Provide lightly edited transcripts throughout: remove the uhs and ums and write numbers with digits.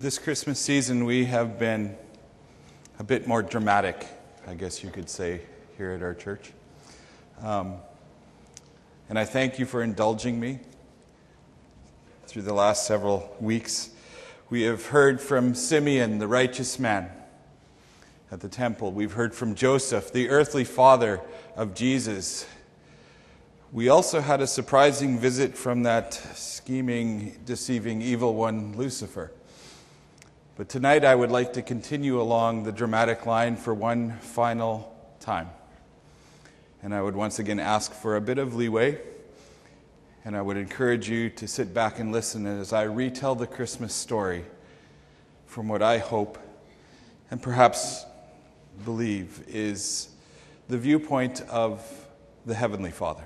This Christmas season, we have been a bit more dramatic, I guess you could say, here at our church. And I thank you for indulging me through the last several weeks. We have heard from Simeon, the righteous man, at the temple. We've heard from Joseph, the earthly father of Jesus. We also had a surprising visit from that scheming, deceiving, evil one, Lucifer. But tonight I would like to continue along the dramatic line for one final time. And I would once again ask for a bit of leeway. And I would encourage you to sit back and listen as I retell the Christmas story from what I hope and perhaps believe is the viewpoint of the Heavenly Father.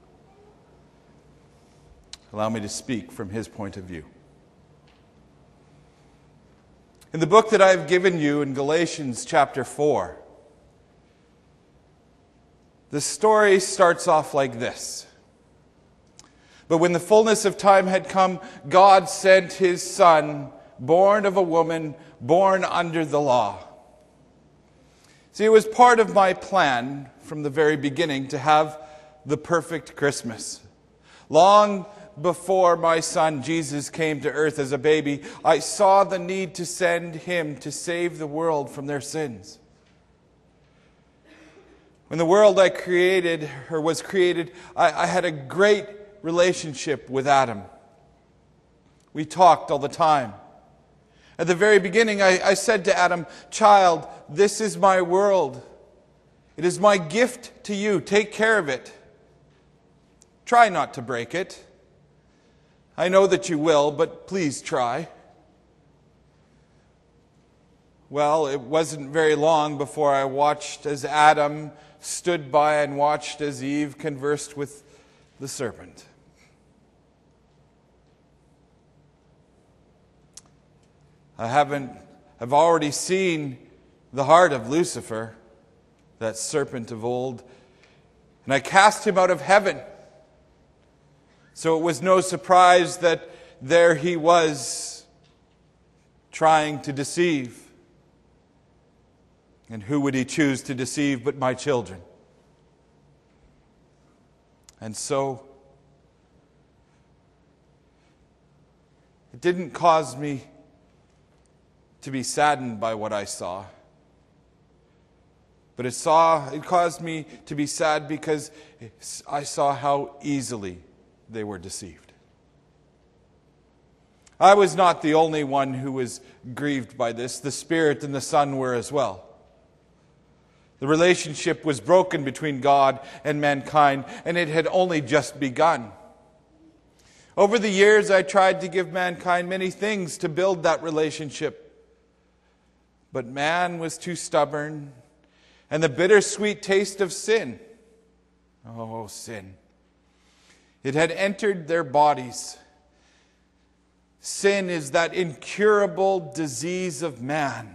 Allow me to speak from his point of view. In the book that I have given you in Galatians chapter 4, the story starts off like this. But when the fullness of time had come, God sent his Son, born of a woman, born under the law. See, it was part of my plan from the very beginning to have the perfect Christmas. Long before my son Jesus came to earth as a baby, I saw the need to send him to save the world from their sins. When the world I created, or was created, I had a great relationship with Adam. We talked all the time. At the very beginning, I said to Adam, "Child, this is my world. It is my gift to you. Take care of it. Try not to break it. I know that you will, but please try." Well, it wasn't very long before I watched as Adam stood by and watched as Eve conversed with the serpent. I've already seen the heart of Lucifer, that serpent of old, and I cast him out of heaven. So it was no surprise that there he was, trying to deceive. And who would he choose to deceive but my children? And so, it didn't cause me to be saddened by what I saw. But it caused me to be sad because I saw how easily they were deceived. I was not the only one who was grieved by this. The Spirit and the Son were as well. The relationship was broken between God and mankind, and it had only just begun. Over the years, I tried to give mankind many things to build that relationship. But man was too stubborn, and the bittersweet taste of sin, oh, sin, it had entered their bodies. Sin is that incurable disease of man.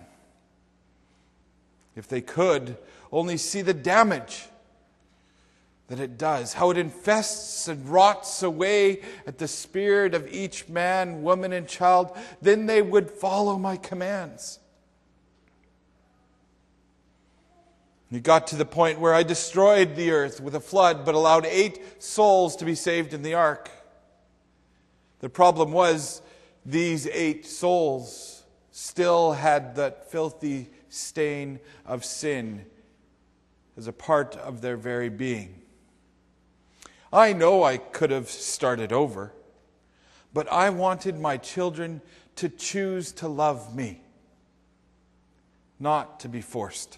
If they could only see the damage that it does, how it infests and rots away at the spirit of each man, woman, and child, then they would follow my commands. It got to the point where I destroyed the earth with a flood, but allowed 8 souls to be saved in the ark. The problem was, these 8 souls still had that filthy stain of sin as a part of their very being. I know I could have started over, but I wanted my children to choose to love me, not to be forced.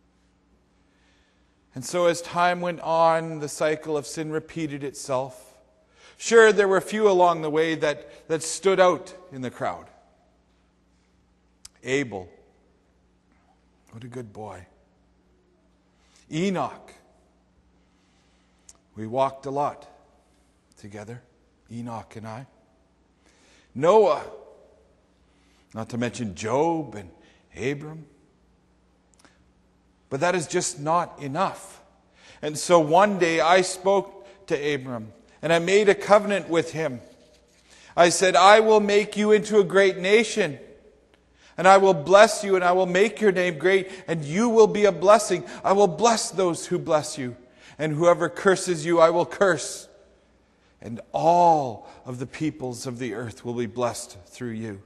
And so as time went on, the cycle of sin repeated itself. Sure, there were few along the way that stood out in the crowd. Abel, what a good boy. Enoch, we walked a lot together, Enoch and I. Noah, not to mention Job and Abram. But that is just not enough. And so one day I spoke to Abram, and I made a covenant with him. I said, "I will make you into a great nation. And I will bless you, and I will make your name great, and you will be a blessing. I will bless those who bless you, and whoever curses you, I will curse. And all of the peoples of the earth will be blessed through you.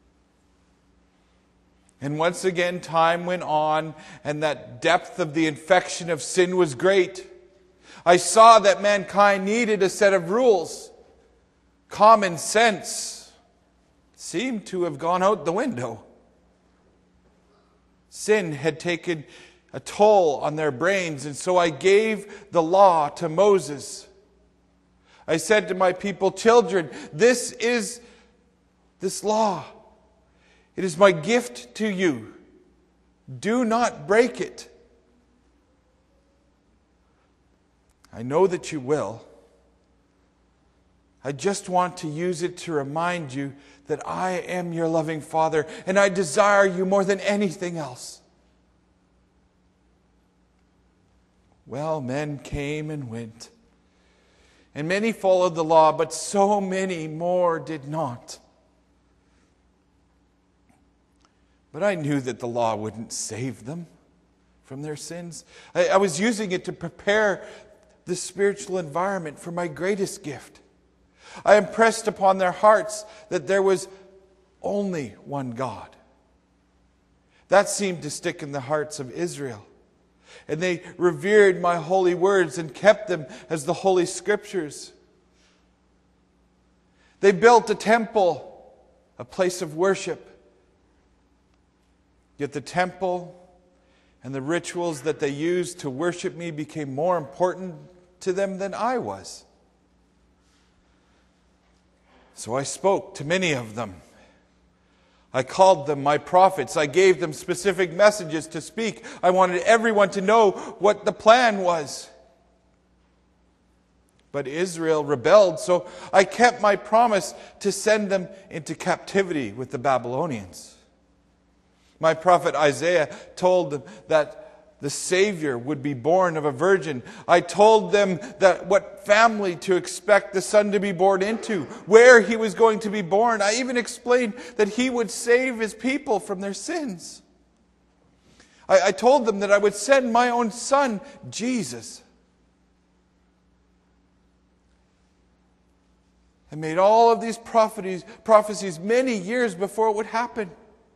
And once again, time went on, and that depth of the infection of sin was great. I saw that mankind needed a set of rules. Common sense seemed to have gone out the window. Sin had taken a toll on their brains, and so I gave the law to Moses. I said to my people, children, this law. It is my gift to you. Do not break it. I know that you will. I just want to use it to remind you that I am your loving Father, and I desire you more than anything else. Well, men came and went, and many followed the law, but so many more did not. But I knew that the law wouldn't save them from their sins. I was using it to prepare the spiritual environment for my greatest gift. I impressed upon their hearts that there was only one God. That seemed to stick in the hearts of Israel. And they revered my holy words and kept them as the Holy Scriptures. They built a temple, a place of worship. Yet the temple and the rituals that they used to worship me became more important to them than I was. So I spoke to many of them. I called them my prophets. I gave them specific messages to speak. I wanted everyone to know what the plan was. But Israel rebelled, so I kept my promise to send them into captivity with the Babylonians. My prophet Isaiah told them that the Savior would be born of a virgin. I told them that what family to expect the Son to be born into, where He was going to be born. I even explained that He would save His people from their sins. I told them that I would send my own Son, Jesus. I made all of these prophecies many years before it would happen.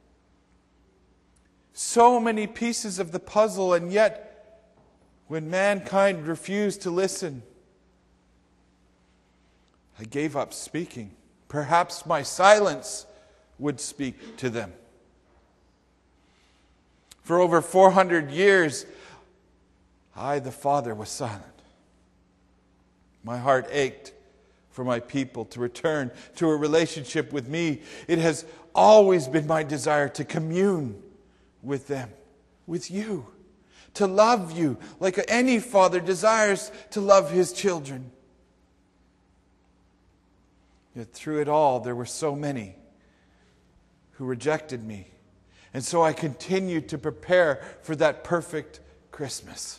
So many pieces of the puzzle, and yet, when mankind refused to listen, I gave up speaking. Perhaps my silence would speak to them. For over 400 years, I, the Father, was silent. My heart ached for my people to return to a relationship with me. It has always been my desire to commune with them, with you, to love you like any father desires to love his children. Yet through it all, there were so many who rejected me. And so I continued to prepare for that perfect Christmas.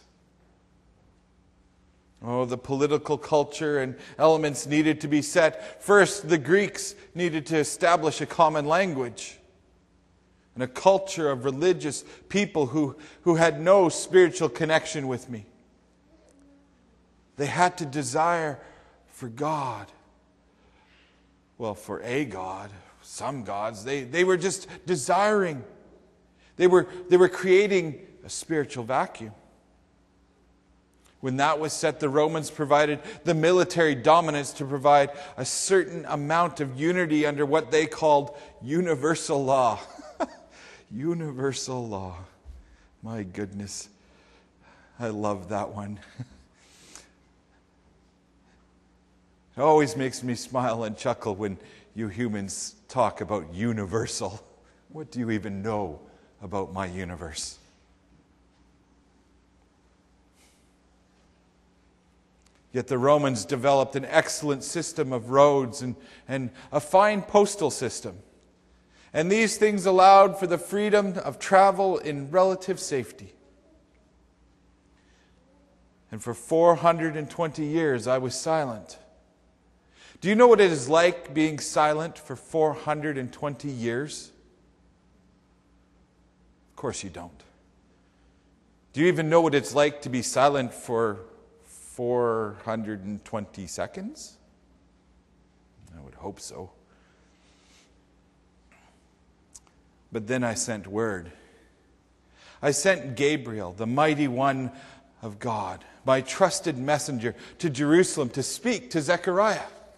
Oh, the political culture and elements needed to be set. First, the Greeks needed to establish a common language and a culture of religious people who had no spiritual connection with me. They had to desire for God. Well, for a God, some gods. They were just desiring. They were creating a spiritual vacuum. When that was set, the Romans provided the military dominance to provide a certain amount of unity under what they called universal law. Universal law. My goodness. I love that one. It always makes me smile and chuckle when you humans talk about universal. What do you even know about my universe? Yet the Romans developed an excellent system of roads and a fine postal system. And these things allowed for the freedom of travel in relative safety. And for 420 years, I was silent. Do you know what it is like being silent for 420 years? course you don't. Do you even know what it's like to be silent for 420 seconds? I would hope so. But then I sent word. I sent Gabriel, the mighty one of God, my trusted messenger, to Jerusalem to speak to Zechariah.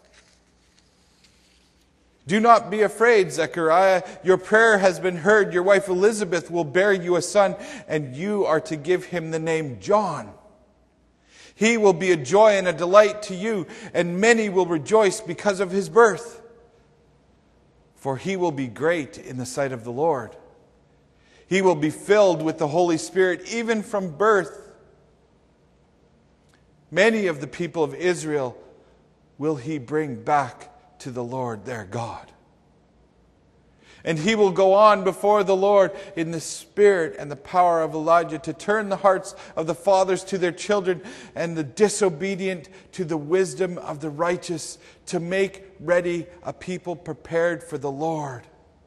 Do not be afraid, Zechariah. Your prayer has been heard. Your wife Elizabeth will bear you a son, and you are to give him the name John. He will be a joy and a delight to you, and many will rejoice because of his birth. For he will be great in the sight of the Lord. He will be filled with the Holy Spirit even from birth. Many of the people of Israel will he bring back to the Lord their God. And he will go on before the Lord in the spirit and the power of Elijah to turn the hearts of the fathers to their children and the disobedient to the wisdom of the righteous, to make ready a people prepared for the Lord.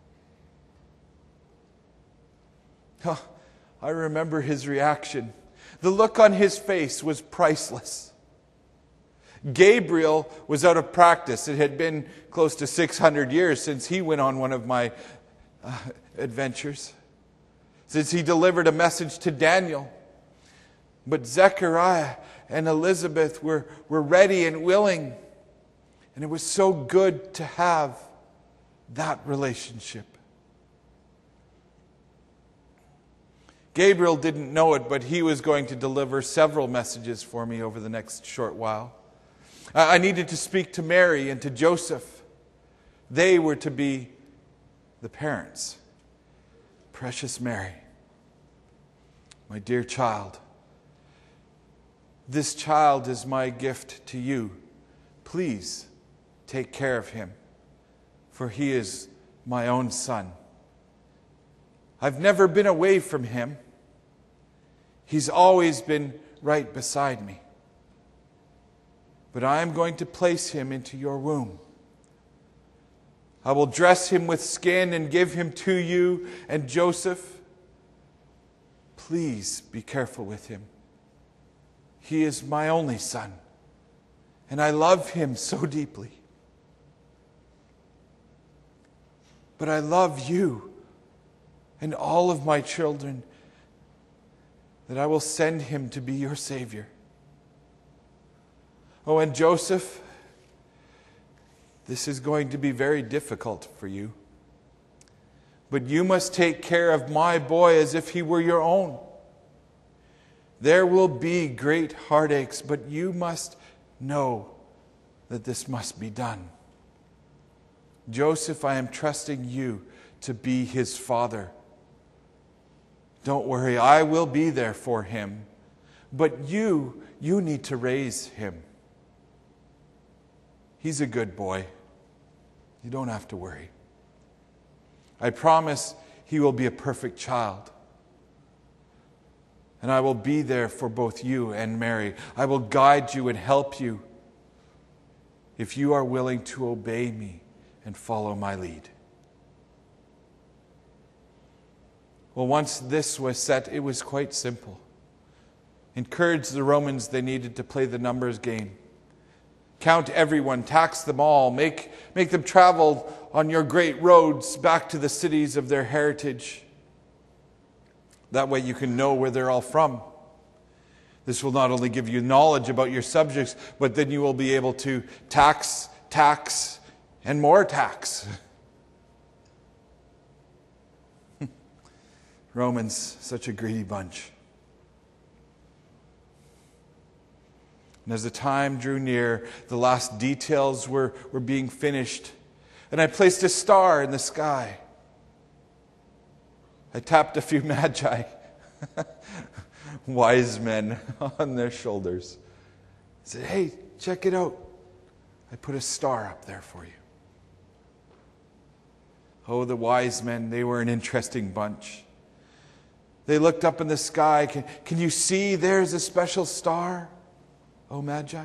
I remember his reaction. The look on his face was priceless. Gabriel was out of practice. It had been close to 600 years since he went on one of my adventures, since he delivered a message to Daniel. But Zechariah and Elizabeth were ready and willing, and it was so good to have that relationship. Gabriel didn't know it, but he was going to deliver several messages for me over the next short while. I needed to speak to Mary and to Joseph. They were to be the parents. Precious Mary, my dear child, this child is my gift to you. Please take care of him, for he is my own son. I've never been away from him. He's always been right beside me. But I am going to place him into your womb. I will dress him with skin and give him to you and Joseph. Please be careful with him. He is my only son, and I love him so deeply. But I love you and all of my children, that I will send him to be your Savior. Oh, and Joseph, this is going to be very difficult for you. But you must take care of my boy as if he were your own. There will be great heartaches, but you must know that this must be done. Joseph, I am trusting you to be his father. Don't worry, I will be there for him. But you need to raise him. He's a good boy. You don't have to worry. I promise he will be a perfect child. And I will be there for both you and Mary. I will guide you and help you if you are willing to obey me and follow my lead. Well, once this was set, it was quite simple. Encourage the Romans they needed to play the numbers game. Count everyone, tax them all, make them travel on your great roads back to the cities of their heritage. That way you can know where they're all from. This will not only give you knowledge about your subjects, but then you will be able to tax, and more tax. Romans, such a greedy bunch. And as the time drew near, the last details were being finished. And I placed a star in the sky. I tapped a few magi, wise men, on their shoulders. I said, hey, check it out. I put a star up there for you. Oh, the wise men, they were an interesting bunch. They looked up in the sky. Can you see there's a special star? Oh, Magi.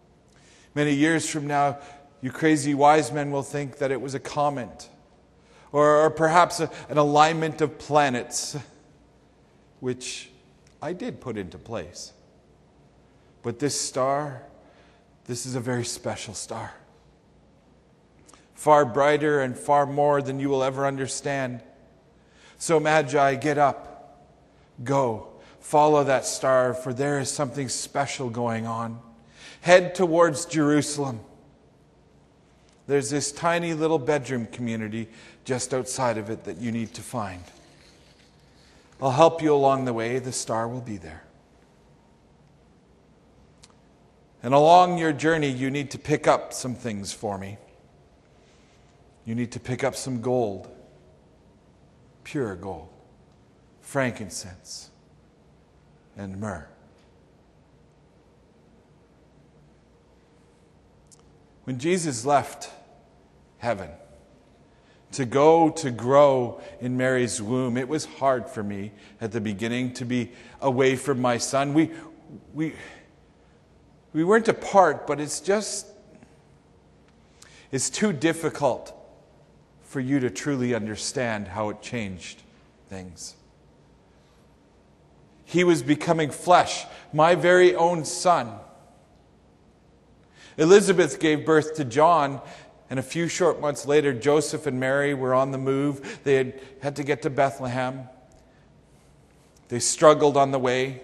Many years from now, you crazy wise men will think that it was a comet or perhaps an alignment of planets, which I did put into place. But this star, this is a very special star. Far brighter and far more than you will ever understand. So Magi, get up, go, follow that star, for there is something special going on. Head towards Jerusalem. There's this tiny little bedroom community just outside of it that you need to find. I'll help you along the way. The star will be there. And along your journey, you need to pick up some things for me. You need to pick up some gold, pure gold, frankincense, and myrrh. When Jesus left heaven to go to grow in Mary's womb, it was hard for me at the beginning to be away from my son. We weren't apart, but it's too difficult for you to truly understand how it changed things. He was becoming flesh, my very own son. Elizabeth gave birth to John, and a few short months later, Joseph and Mary were on the move. They had to get to Bethlehem. They struggled on the way.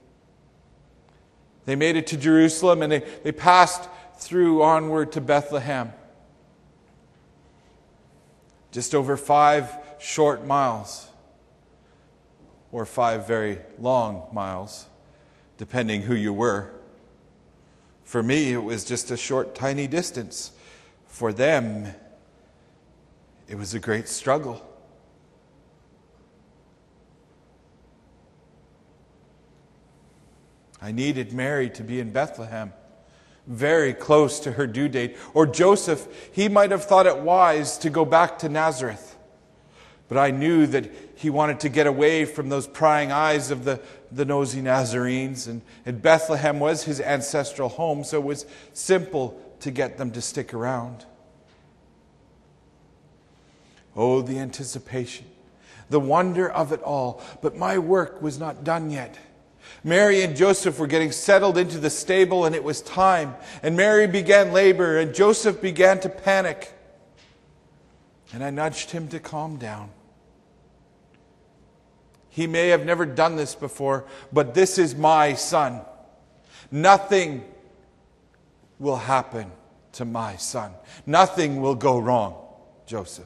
They made it to Jerusalem, and they passed through onward to Bethlehem. Just over 5 short miles, or 5 very long miles, depending who you were. For me, it was just a short, tiny distance. For them, it was a great struggle. I needed Mary to be in Bethlehem, very close to her due date. Or Joseph, he might have thought it wise to go back to Nazareth. But I knew that he wanted to get away from those prying eyes of the nosy Nazarenes. And Bethlehem was his ancestral home, so it was simple to get them to stick around. Oh, the anticipation, the wonder of it all. But my work was not done yet. Mary and Joseph were getting settled into the stable, and it was time. And Mary began labor, and Joseph began to panic. And I nudged him to calm down. He may have never done this before, but this is my son. Nothing will happen to my son. Nothing will go wrong, Joseph.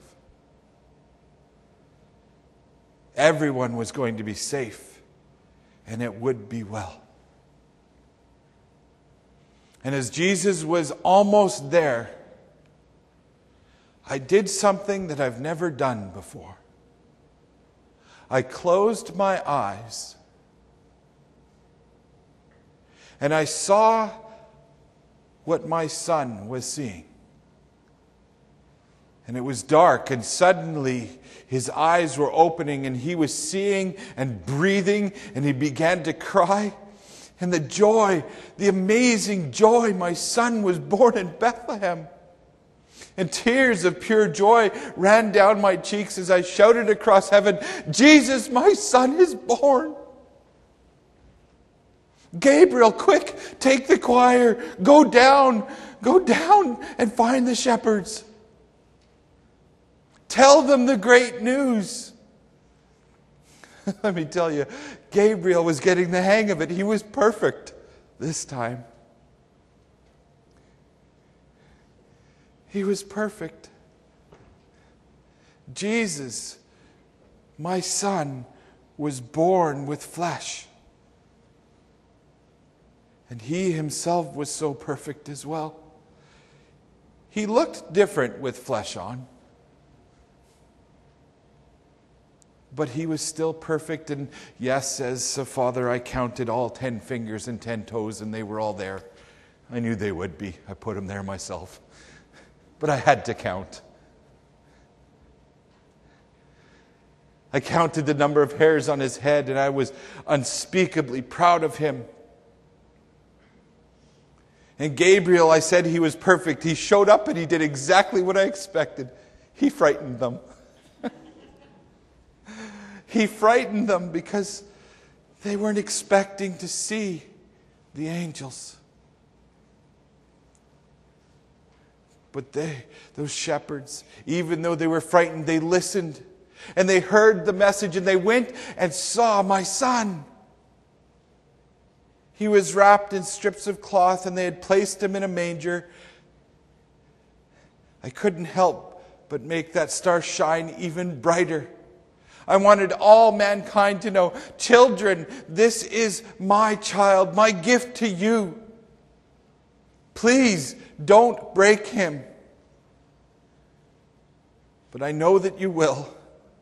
Everyone was going to be safe, and it would be well. And as Jesus was almost there, I did something that I've never done before. I closed my eyes and I saw what my son was seeing. And it was dark, and suddenly his eyes were opening and he was seeing and breathing, and he began to cry. And the joy, the amazing joy, my son was born in Bethlehem. And tears of pure joy ran down my cheeks as I shouted across heaven, Jesus, my son is born. Gabriel, quick, take the choir, go down and find the shepherds. Tell them the great news. Let me tell you, Gabriel was getting the hang of it. He was perfect this time. He was perfect. Jesus, my son, was born with flesh. And he himself was so perfect as well. He looked different with flesh on. But he was still perfect. And yes, as a father, I counted all 10 fingers and 10 toes, and they were all there. I knew they would be. I put them there myself. But I had to count. I counted the number of hairs on his head, and I was unspeakably proud of him. And Gabriel, I said he was perfect. He showed up and he did exactly what I expected. He frightened them. He frightened them because they weren't expecting to see the angels. But those shepherds, even though they were frightened, they listened and they heard the message and they went and saw my son. He was wrapped in strips of cloth and they had placed him in a manger. I couldn't help but make that star shine even brighter. I wanted all mankind to know, children, this is my child, my gift to you. Please don't break him. But I know that you will.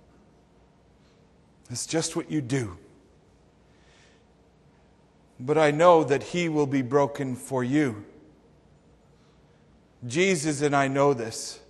It's just what you do. But I know that he will be broken for you. Jesus, and I know this.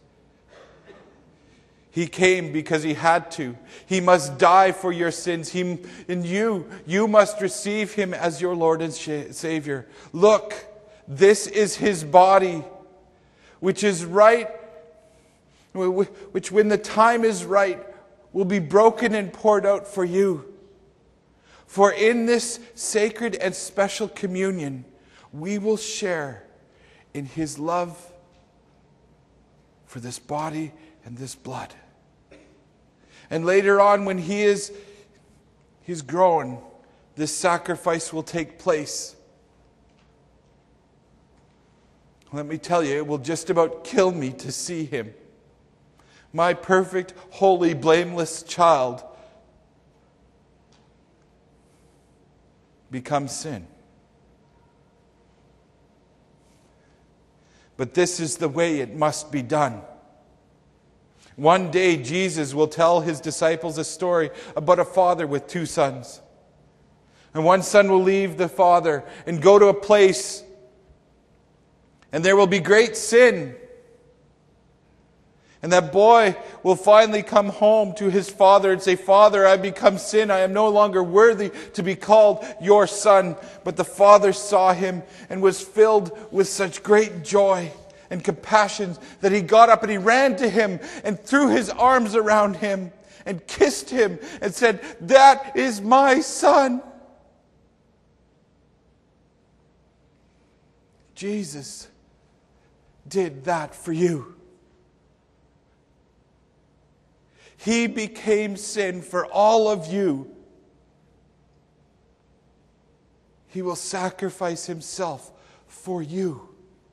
He came because he had to. He must die for your sins. You must receive him as your Lord and Savior. Look, this is his body, which is right, which when the time is right, will be broken and poured out for you. For in this sacred and special communion, we will share in his love for this body and this blood. And later on, when he's grown, this sacrifice will take place. Let me tell you, it will just about kill me to see him. My perfect, holy, blameless child becomes sin. But this is the way it must be done. One day, Jesus will tell his disciples a story about a father with two sons. And one son will leave the father and go to a place, and there will be great sin. And that boy will finally come home to his father and say, Father, I become sin. I am no longer worthy to be called your son. But the father saw him and was filled with such great joy and compassion that he got up and he ran to him and threw his arms around him and kissed him and said, that is my son. Jesus did that for you. He became sin for all of you. He will sacrifice himself for you.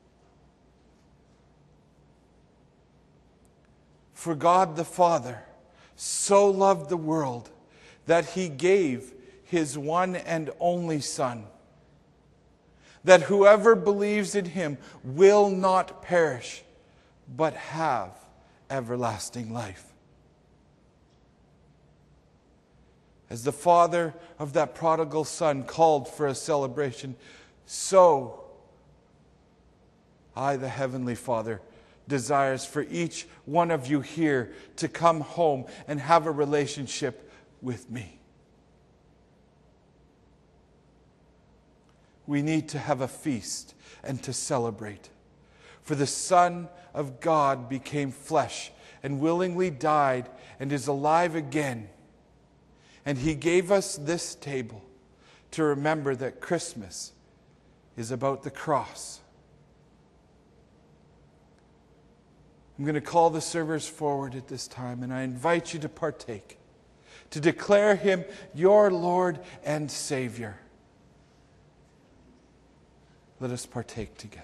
For God the Father so loved the world that he gave his one and only Son, that whoever believes in him will not perish, but have everlasting life. As the father of that prodigal son called for a celebration, so I, the Heavenly Father, desires for each one of you here to come home and have a relationship with me. We need to have a feast and to celebrate. For the Son of God became flesh and willingly died and is alive again. And he gave us this table to remember that Christmas is about the cross. I'm going to call the servers forward at this time, and I invite you to partake, to declare him your Lord and Savior. Let us partake together.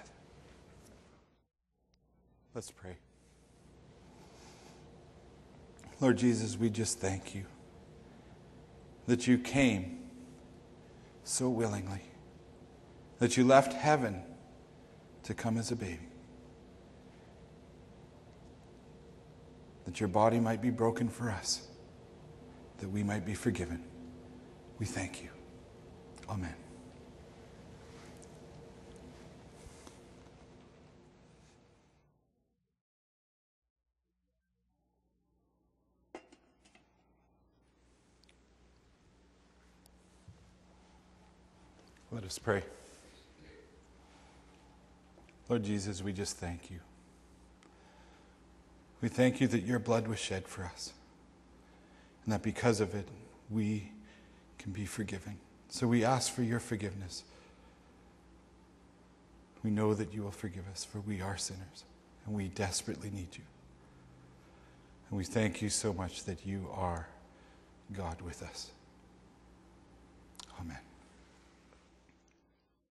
Let's pray. Lord Jesus, we just thank you that you came so willingly, that you left heaven to come as a baby, that your body might be broken for us, that we might be forgiven. We thank you. Amen. Let us pray. Lord Jesus, we just thank you. We thank you that your blood was shed for us, and that because of it, we can be forgiven. So we ask for your forgiveness. We know that you will forgive us, for we are sinners, and we desperately need you. And we thank you so much that you are God with us. Amen.